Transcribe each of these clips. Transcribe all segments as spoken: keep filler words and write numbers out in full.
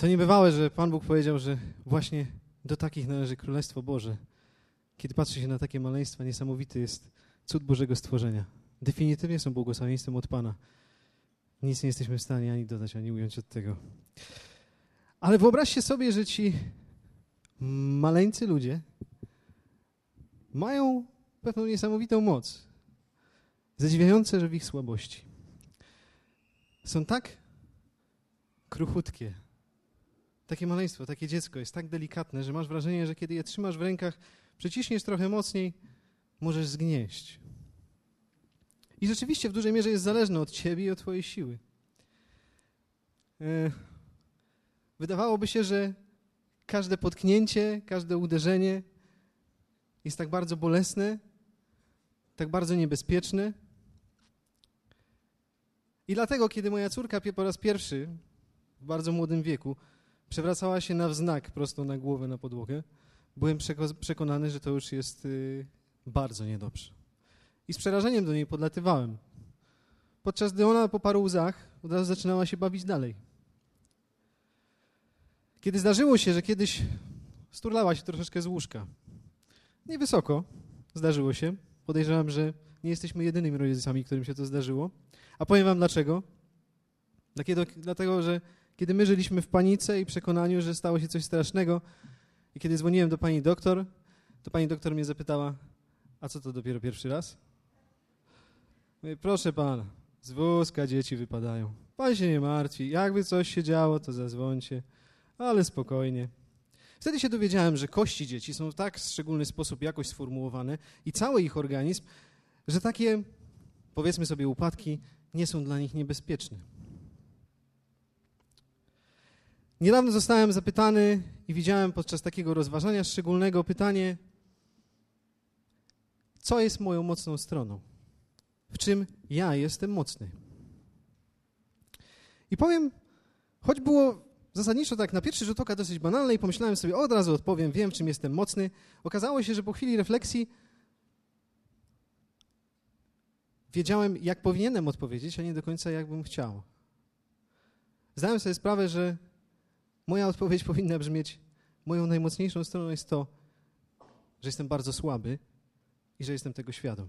To niebywałe, że Pan Bóg powiedział, że właśnie do takich należy Królestwo Boże. Kiedy patrzy się na takie maleństwa, niesamowity jest cud Bożego stworzenia. Definitywnie są błogosławieństwem od Pana. Nic nie jesteśmy w stanie ani dodać, ani ująć od tego. Ale wyobraźcie sobie, że ci maleńcy ludzie mają pewną niesamowitą moc. Zadziwiające, że w ich słabości. Są tak kruchutkie. Takie maleństwo, takie dziecko jest tak delikatne, że masz wrażenie, że kiedy je trzymasz w rękach, przyciśniesz trochę mocniej, możesz zgnieść. I rzeczywiście w dużej mierze jest zależne od ciebie i od twojej siły. Wydawałoby się, że każde potknięcie, każde uderzenie jest tak bardzo bolesne, tak bardzo niebezpieczne. I dlatego, kiedy moja córka po raz pierwszy, w bardzo młodym wieku, przewracała się na wznak prosto na głowę, na podłogę, byłem przekonany, że to już jest y, bardzo niedobrze. I z przerażeniem do niej podlatywałem. Podczas gdy ona po paru łzach od razu zaczynała się bawić dalej. Kiedy zdarzyło się, że kiedyś sturlała się troszeczkę z łóżka. Niewysoko, zdarzyło się. Podejrzewam, że nie jesteśmy jedynymi rodzicami, którym się to zdarzyło. A powiem wam dlaczego. Dlatego, że kiedy my żyliśmy w panice i przekonaniu, że stało się coś strasznego i kiedy dzwoniłem do pani doktor, to pani doktor mnie zapytała, a co to dopiero pierwszy raz? Mówię, proszę pana, z wózka dzieci wypadają. Pan się nie martwi, jakby coś się działo, to zadzwońcie, ale spokojnie. Wtedy się dowiedziałem, że kości dzieci są w tak szczególny sposób jakoś sformułowane i cały ich organizm, że takie, powiedzmy sobie, upadki nie są dla nich niebezpieczne. Niedawno zostałem zapytany i widziałem podczas takiego rozważania szczególnego pytanie, co jest moją mocną stroną? W czym ja jestem mocny? I powiem, choć było zasadniczo tak na pierwszy rzut oka dosyć banalne i pomyślałem sobie, od razu odpowiem, wiem, w czym jestem mocny. Okazało się, że po chwili refleksji wiedziałem, jak powinienem odpowiedzieć, a nie do końca jak bym chciał. Zdałem sobie sprawę, że moja odpowiedź powinna brzmieć, moją najmocniejszą stroną jest to, że jestem bardzo słaby i że jestem tego świadom.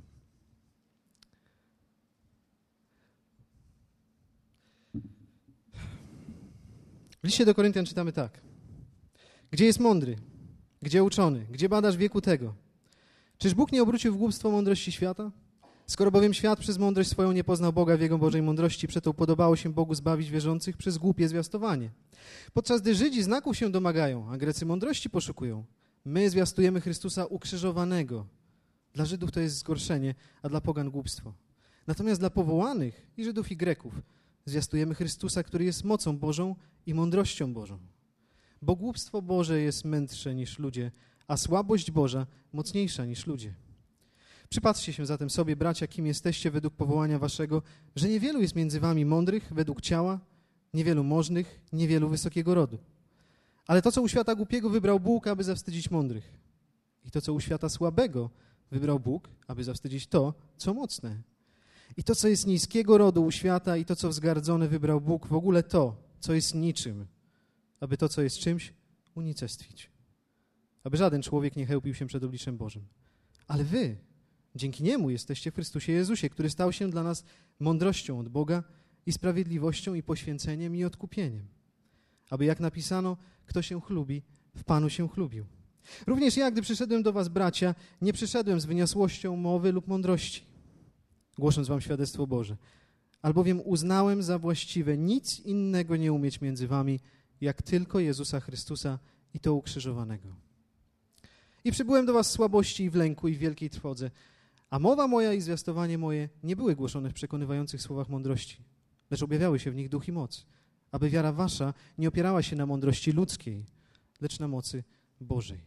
W liście do Koryntian czytamy tak. Gdzie jest mądry? Gdzie uczony? Gdzie badasz wieku tego? Czyż Bóg nie obrócił w głupstwo mądrości świata? Skoro bowiem świat przez mądrość swoją nie poznał Boga w Jego Bożej mądrości, przeto podobało się Bogu zbawić wierzących przez głupie zwiastowanie. Podczas gdy Żydzi znaków się domagają, a Grecy mądrości poszukują, my zwiastujemy Chrystusa ukrzyżowanego. Dla Żydów to jest zgorszenie, a dla pogan głupstwo. Natomiast dla powołanych i Żydów i Greków zwiastujemy Chrystusa, który jest mocą Bożą i mądrością Bożą. Bo głupstwo Boże jest mędrsze niż ludzie, a słabość Boża mocniejsza niż ludzie. Przypatrzcie się zatem sobie, bracia, kim jesteście według powołania waszego, że niewielu jest między wami mądrych według ciała, niewielu możnych, niewielu wysokiego rodu. Ale to, co u świata głupiego wybrał Bóg, aby zawstydzić mądrych. I to, co u świata słabego wybrał Bóg, aby zawstydzić to, co mocne. I to, co jest niskiego rodu u świata i to, co wzgardzone wybrał Bóg, w ogóle to, co jest niczym, aby to, co jest czymś, unicestwić. Aby żaden człowiek nie chełpił się przed obliczem Bożym. Ale wy, dzięki Niemu jesteście w Chrystusie Jezusie, który stał się dla nas mądrością od Boga i sprawiedliwością i poświęceniem i odkupieniem. Aby jak napisano, kto się chlubi, w Panu się chlubił. Również ja, gdy przyszedłem do was, bracia, nie przyszedłem z wyniosłością mowy lub mądrości, głosząc wam świadectwo Boże, albowiem uznałem za właściwe nic innego nie umieć między wami, jak tylko Jezusa Chrystusa i to ukrzyżowanego. I przybyłem do was w słabości i w lęku i w wielkiej trwodze, a mowa moja i zwiastowanie moje nie były głoszone w przekonywających słowach mądrości, lecz objawiały się w nich duch i moc, aby wiara wasza nie opierała się na mądrości ludzkiej, lecz na mocy Bożej.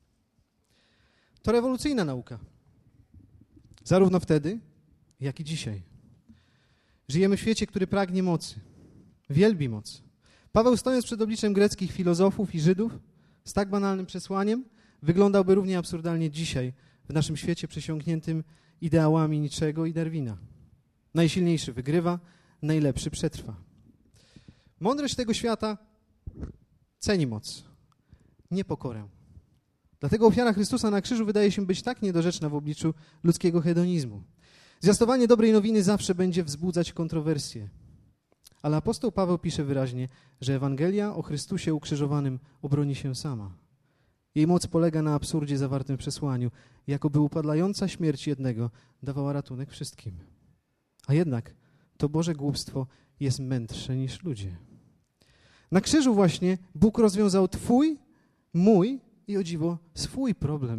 To rewolucyjna nauka. Zarówno wtedy, jak i dzisiaj. Żyjemy w świecie, który pragnie mocy, wielbi moc. Paweł, stojąc przed obliczem greckich filozofów i Żydów z tak banalnym przesłaniem, wyglądałby równie absurdalnie dzisiaj w naszym świecie przesiąkniętym ideałami Niczego i Darwina. Najsilniejszy wygrywa, najlepszy przetrwa. Mądrość tego świata ceni moc, nie pokorę. Dlatego ofiara Chrystusa na krzyżu wydaje się być tak niedorzeczna w obliczu ludzkiego hedonizmu. Zwiastowanie dobrej nowiny zawsze będzie wzbudzać kontrowersje. Ale apostoł Paweł pisze wyraźnie, że Ewangelia o Chrystusie ukrzyżowanym obroni się sama. Jej moc polega na absurdzie zawartym w przesłaniu, jakoby upadlająca śmierć jednego dawała ratunek wszystkim. A jednak to Boże głupstwo jest mędrsze niż ludzie. Na krzyżu właśnie Bóg rozwiązał twój, mój i o dziwo swój problem.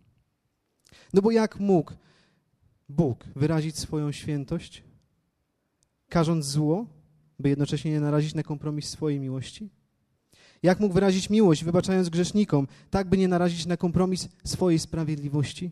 No bo jak mógł Bóg wyrazić swoją świętość, karząc zło, by jednocześnie nie narazić na kompromis swojej miłości? Jak mógł wyrazić miłość, wybaczając grzesznikom, tak by nie narazić na kompromis swojej sprawiedliwości?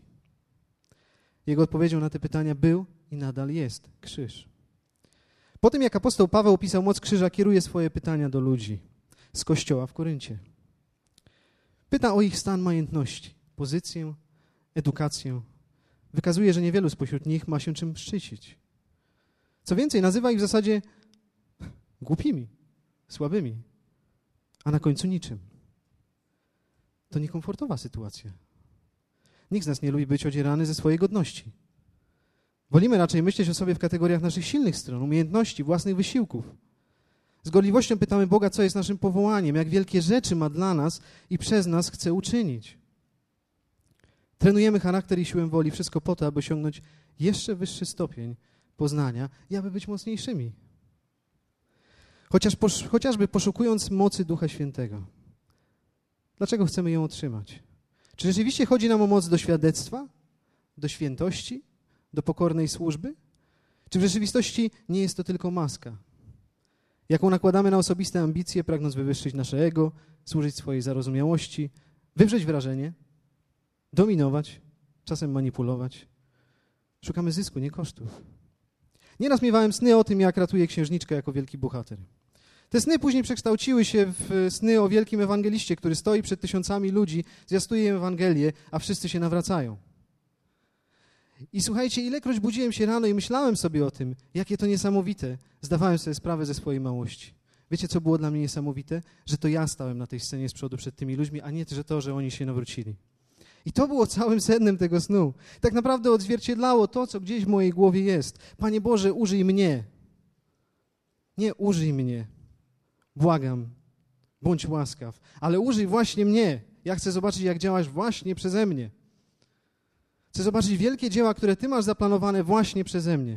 Jego odpowiedzią na te pytania był i nadal jest krzyż. Po tym, jak apostoł Paweł opisał moc krzyża, kieruje swoje pytania do ludzi z kościoła w Koryncie. Pyta o ich stan majętności, pozycję, edukację. Wykazuje, że niewielu spośród nich ma się czym szczycić. Co więcej, nazywa ich w zasadzie głupimi, słabymi, a na końcu niczym. To niekomfortowa sytuacja. Nikt z nas nie lubi być odzierany ze swojej godności. Wolimy raczej myśleć o sobie w kategoriach naszych silnych stron, umiejętności, własnych wysiłków. Z gorliwością pytamy Boga, co jest naszym powołaniem, jak wielkie rzeczy ma dla nas i przez nas chce uczynić. Trenujemy charakter i siłę woli, wszystko po to, aby osiągnąć jeszcze wyższy stopień poznania i aby być mocniejszymi. Chociaż posz, chociażby poszukując mocy Ducha Świętego. Dlaczego chcemy ją otrzymać? Czy rzeczywiście chodzi nam o moc do świadectwa, do świętości, do pokornej służby? Czy w rzeczywistości nie jest to tylko maska, jaką nakładamy na osobiste ambicje, pragnąc wywyższyć nasze ego, służyć swojej zarozumiałości, wywrzeć wrażenie, dominować, czasem manipulować? Szukamy zysku, nie kosztów. Nieraz miewałem sny o tym, jak ratuje księżniczkę jako wielki bohater. Te sny później przekształciły się w sny o wielkim ewangeliście, który stoi przed tysiącami ludzi, zwiastuje im Ewangelię, a wszyscy się nawracają. I słuchajcie, ilekroć budziłem się rano i myślałem sobie o tym, jakie to niesamowite, zdawałem sobie sprawę ze swojej małości. Wiecie, co było dla mnie niesamowite? Że to ja stałem na tej scenie z przodu przed tymi ludźmi, a nie że to, że oni się nawrócili. I to było całym sednem tego snu. Tak naprawdę odzwierciedlało to, co gdzieś w mojej głowie jest. Panie Boże, użyj mnie. Nie użyj mnie. Błagam, bądź łaskaw, ale użyj właśnie mnie. Ja chcę zobaczyć, jak działasz właśnie przeze mnie. Chcę zobaczyć wielkie dzieła, które Ty masz zaplanowane właśnie przeze mnie.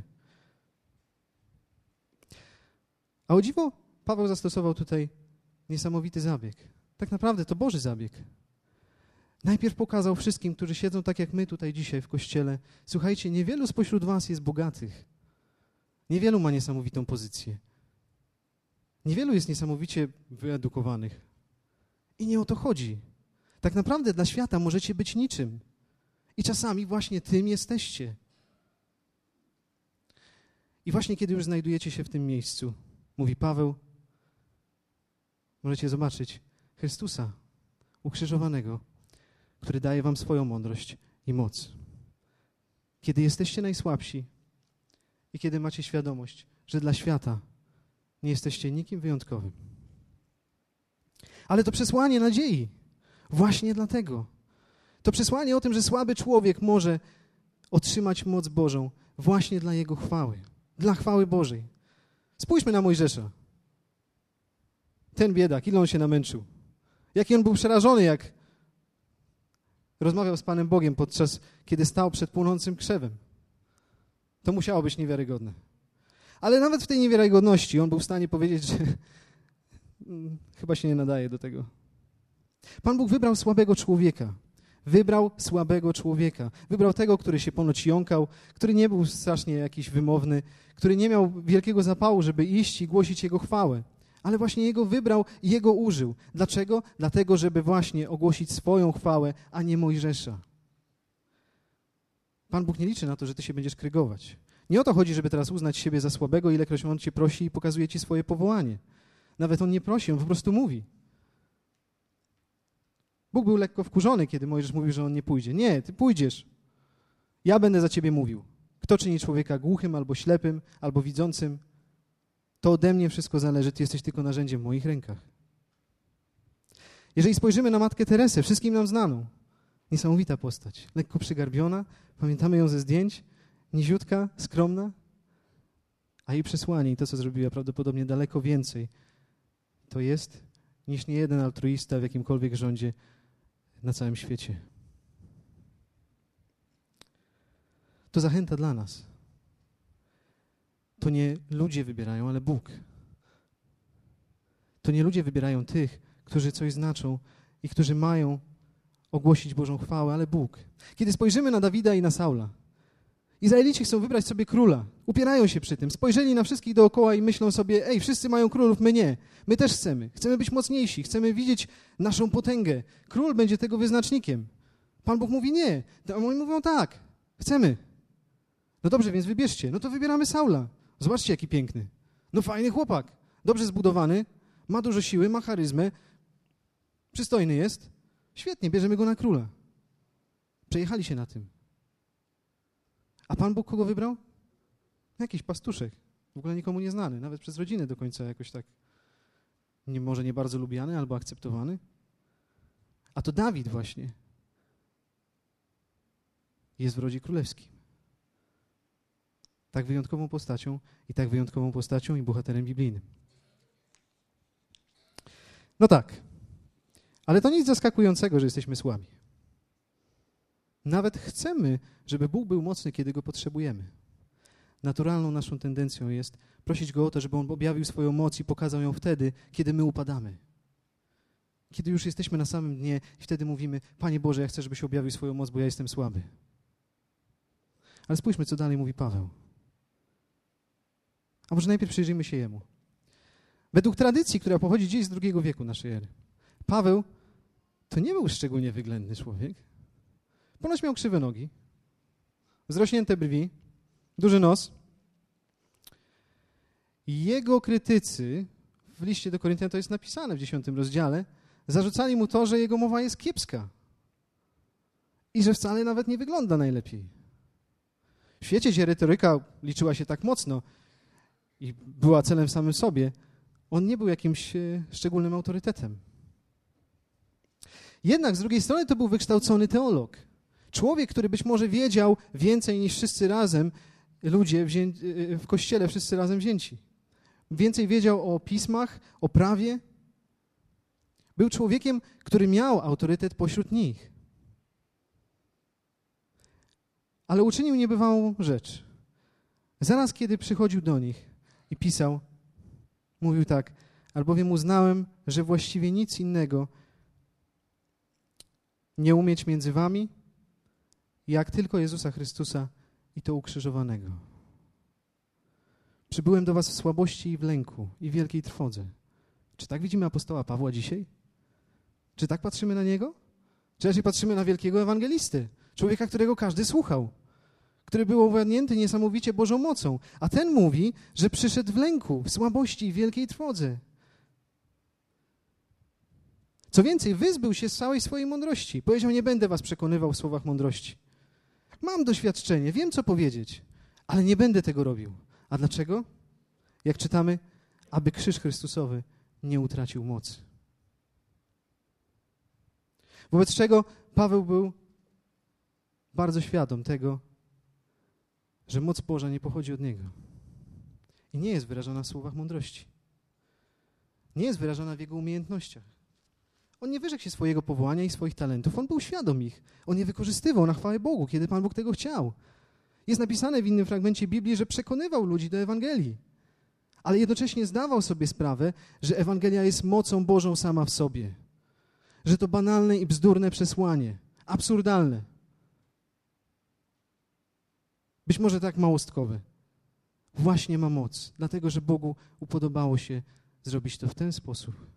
A o dziwo, Paweł zastosował tutaj niesamowity zabieg. Tak naprawdę to Boży zabieg. Najpierw pokazał wszystkim, którzy siedzą tak jak my tutaj dzisiaj w kościele, słuchajcie, niewielu spośród was jest bogatych. Niewielu ma niesamowitą pozycję. Niewielu jest niesamowicie wyedukowanych. I nie o to chodzi. Tak naprawdę dla świata możecie być niczym. I czasami właśnie tym jesteście. I właśnie kiedy już znajdujecie się w tym miejscu, mówi Paweł, możecie zobaczyć Chrystusa ukrzyżowanego, który daje wam swoją mądrość i moc. Kiedy jesteście najsłabsi i kiedy macie świadomość, że dla świata nie jesteście nikim wyjątkowym. Ale to przesłanie nadziei. Właśnie dlatego. To przesłanie o tym, że słaby człowiek może otrzymać moc Bożą właśnie dla Jego chwały. Dla chwały Bożej. Spójrzmy na Mojżesza. Ten biedak, ile on się namęczył. Jaki on był przerażony, jak rozmawiał z Panem Bogiem, podczas kiedy stał przed płonącym krzewem. To musiało być niewiarygodne. Ale nawet w tej niewiarygodności on był w stanie powiedzieć, że chyba się nie nadaje do tego. Pan Bóg wybrał słabego człowieka. Wybrał słabego człowieka. Wybrał tego, który się ponoć jąkał, który nie był strasznie jakiś wymowny, który nie miał wielkiego zapału, żeby iść i głosić Jego chwałę. Ale właśnie Jego wybrał i Jego użył. Dlaczego? Dlatego, żeby właśnie ogłosić swoją chwałę, a nie Mojżesza. Pan Bóg nie liczy na to, że ty się będziesz krygować. Nie o to chodzi, żeby teraz uznać siebie za słabego, ilekroć On cię prosi i pokazuje ci swoje powołanie. Nawet On nie prosi, On po prostu mówi. Bóg był lekko wkurzony, kiedy Mojżesz mówił, że on nie pójdzie. Nie, ty pójdziesz. Ja będę za ciebie mówił. Kto czyni człowieka głuchym, albo ślepym, albo widzącym, to ode mnie wszystko zależy. Ty jesteś tylko narzędziem w moich rękach. Jeżeli spojrzymy na Matkę Teresę, wszystkim nam znaną, niesamowita postać, lekko przygarbiona, pamiętamy ją ze zdjęć, niziutka, skromna, a jej przesłanie i to, co zrobiła, prawdopodobnie daleko więcej to jest niż niejeden altruista w jakimkolwiek rządzie na całym świecie. To zachęta dla nas. To nie ludzie wybierają, ale Bóg. To nie ludzie wybierają tych, którzy coś znaczą i którzy mają ogłosić Bożą chwałę, ale Bóg. Kiedy spojrzymy na Dawida i na Saula, Izraelici chcą wybrać sobie króla, upierają się przy tym, spojrzeli na wszystkich dookoła i myślą sobie, ej, wszyscy mają królów, my nie, my też chcemy, chcemy być mocniejsi, chcemy widzieć naszą potęgę, król będzie tego wyznacznikiem. Pan Bóg mówi nie, a oni mówią tak, chcemy. No dobrze, więc wybierzcie, no to wybieramy Saula, zobaczcie jaki piękny, no fajny chłopak, dobrze zbudowany, ma dużo siły, ma charyzmę, przystojny jest, świetnie, bierzemy go na króla. Przejechali się na tym. A Pan Bóg kogo wybrał? Jakiś pastuszek, w ogóle nikomu nieznany, nawet przez rodzinę do końca jakoś tak, nie, może nie bardzo lubiany albo akceptowany. A to Dawid właśnie jest w rodzie królewskim. Tak wyjątkową postacią i tak wyjątkową postacią i bohaterem biblijnym. No tak, ale to nic zaskakującego, że jesteśmy słabi. Nawet chcemy, żeby Bóg był mocny, kiedy Go potrzebujemy. Naturalną naszą tendencją jest prosić Go o to, żeby On objawił swoją moc i pokazał ją wtedy, kiedy my upadamy. Kiedy już jesteśmy na samym dnie i wtedy mówimy, Panie Boże, ja chcę, żebyś objawił swoją moc, bo ja jestem słaby. Ale spójrzmy, co dalej mówi Paweł. A może najpierw przyjrzyjmy się Jemu. Według tradycji, która pochodzi gdzieś z drugiego wieku naszej ery, Paweł to nie był szczególnie wyględny człowiek. Ponoć miał krzywe nogi, zrośnięte brwi, duży nos. Jego krytycy, w liście do Koryntian to jest napisane w dziesiątym rozdziale, zarzucali mu to, że jego mowa jest kiepska i że wcale nawet nie wygląda najlepiej. W świecie, gdzie retoryka liczyła się tak mocno i była celem w samym sobie, on nie był jakimś szczególnym autorytetem. Jednak z drugiej strony to był wykształcony teolog. Człowiek, który być może wiedział więcej niż wszyscy razem, ludzie wzię- w kościele wszyscy razem wzięci. Więcej wiedział o pismach, o prawie. Był człowiekiem, który miał autorytet pośród nich. Ale uczynił niebywałą rzecz. Zaraz kiedy przychodził do nich i pisał, mówił tak, albowiem uznałem, że właściwie nic innego nie umieć między wami, jak tylko Jezusa Chrystusa i to ukrzyżowanego. Przybyłem do was w słabości i w lęku i w wielkiej trwodze. Czy tak widzimy apostoła Pawła dzisiaj? Czy tak patrzymy na niego? Czy raczej patrzymy na wielkiego ewangelistę, człowieka, którego każdy słuchał, który był owładnięty niesamowicie Bożą mocą, a ten mówi, że przyszedł w lęku, w słabości i w wielkiej trwodze. Co więcej, wyzbył się z całej swojej mądrości. Powiedział, nie będę was przekonywał w słowach mądrości. Mam doświadczenie, wiem co powiedzieć, ale nie będę tego robił. A dlaczego? Jak czytamy, aby krzyż Chrystusowy nie utracił mocy. Wobec czego Paweł był bardzo świadom tego, że moc Boża nie pochodzi od niego. I nie jest wyrażona w słowach mądrości. Nie jest wyrażona w jego umiejętnościach. On nie wyrzekł się swojego powołania i swoich talentów. On był świadom ich. On je wykorzystywał na chwałę Bogu, kiedy Pan Bóg tego chciał. Jest napisane w innym fragmencie Biblii, że przekonywał ludzi do Ewangelii. Ale jednocześnie zdawał sobie sprawę, że Ewangelia jest mocą Bożą sama w sobie. Że to banalne i bzdurne przesłanie. Absurdalne. Być może tak małostkowe. Właśnie ma moc. Dlatego, że Bogu upodobało się zrobić to w ten sposób.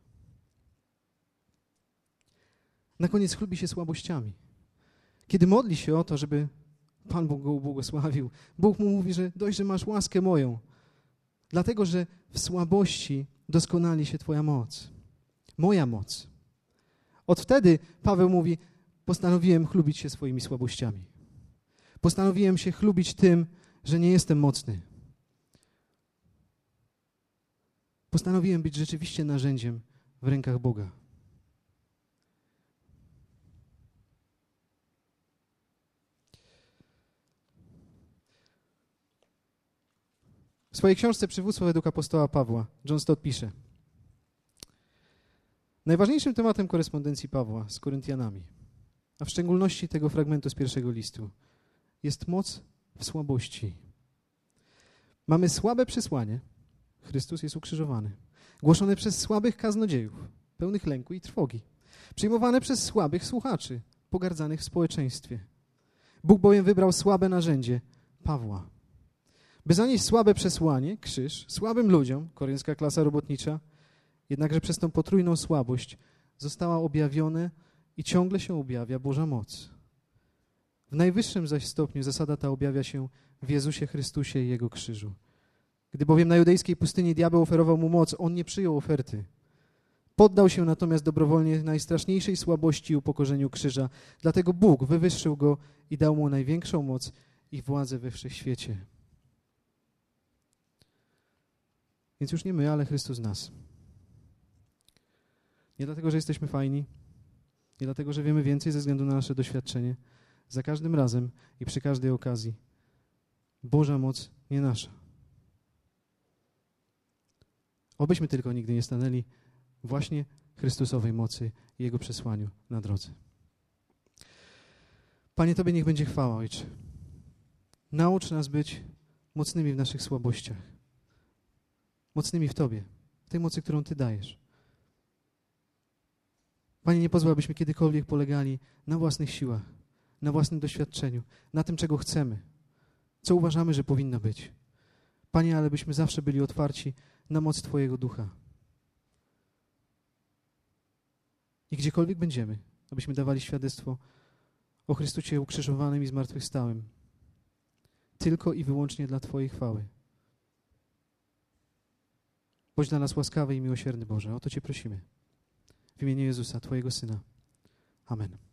Na koniec chlubi się słabościami. Kiedy modli się o to, żeby Pan Bóg go ubłogosławił, Bóg mu mówi, że dość, że masz łaskę moją. Dlatego, że w słabości doskonali się Twoja moc. Moja moc. Od wtedy Paweł mówi, postanowiłem chlubić się swoimi słabościami. Postanowiłem się chlubić tym, że nie jestem mocny. Postanowiłem być rzeczywiście narzędziem w rękach Boga. swojej książce Przywództwo według apostoła Pawła John Stott pisze: najważniejszym tematem korespondencji Pawła z Koryntianami, a w szczególności tego fragmentu z pierwszego listu, jest moc w słabości. Mamy słabe przesłanie, Chrystus jest ukrzyżowany, głoszone przez słabych kaznodziejów, pełnych lęku i trwogi, przyjmowane przez słabych słuchaczy, pogardzanych w społeczeństwie. Bóg bowiem wybrał słabe narzędzie, Pawła, by zanieść słabe przesłanie, krzyż, słabym ludziom, korynska klasa robotnicza, jednakże przez tą potrójną słabość została objawiona i ciągle się objawia Boża moc. W najwyższym zaś stopniu zasada ta objawia się w Jezusie Chrystusie i Jego krzyżu. Gdy bowiem na judejskiej pustyni diabeł oferował mu moc, on nie przyjął oferty. Poddał się natomiast dobrowolnie najstraszniejszej słabości i upokorzeniu krzyża. Dlatego Bóg wywyższył go i dał mu największą moc i władzę we wszechświecie. Więc już nie my, ale Chrystus nas. Nie dlatego, że jesteśmy fajni, nie dlatego, że wiemy więcej ze względu na nasze doświadczenie. Za każdym razem i przy każdej okazji Boża moc nie nasza. Obyśmy tylko nigdy nie stanęli właśnie Chrystusowej mocy i Jego przesłaniu na drodze. Panie, Tobie niech będzie chwała, Ojcze. Naucz nas być mocnymi w naszych słabościach. Mocnymi w Tobie, w tej mocy, którą Ty dajesz. Panie, nie pozwól, abyśmy kiedykolwiek polegali na własnych siłach, na własnym doświadczeniu, na tym, czego chcemy, co uważamy, że powinno być. Panie, ale byśmy zawsze byli otwarci na moc Twojego Ducha. I gdziekolwiek będziemy, abyśmy dawali świadectwo o Chrystusie ukrzyżowanym i zmartwychwstałym. Tylko i wyłącznie dla Twojej chwały. Bądź dla nas łaskawy i miłosierny, Boże. O to Cię prosimy. W imieniu Jezusa, Twojego Syna. Amen.